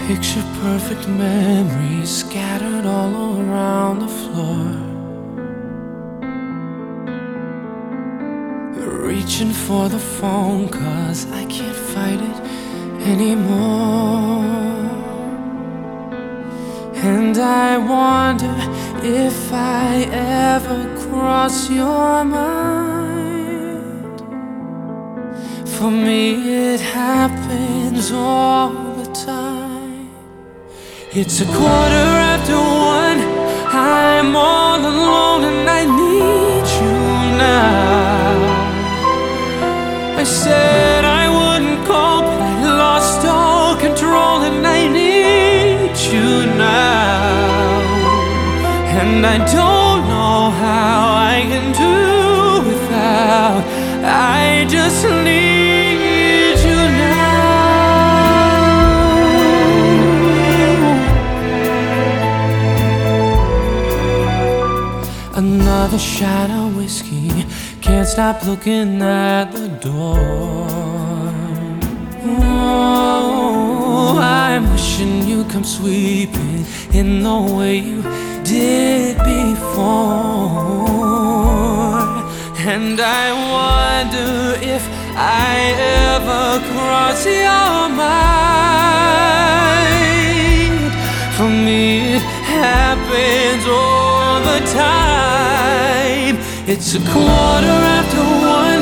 Picture perfect memories scattered all around the floor. Reaching for the phone 'cause I can't fight it anymore. And I wonder if I ever cross your mind. For me it happens all the time. It's 1:15. I'm all alone and I need you now. I said I wouldn't call, but I lost all control and I need you now. And I don't know how I can do without. I just need you now. Another shot of whiskey, can't stop looking at the door. Oh, I'm wishing you'd come sweeping in the way you did before. And I wonder if I ever cross your mind. For me it happens all the time. It's 1:15.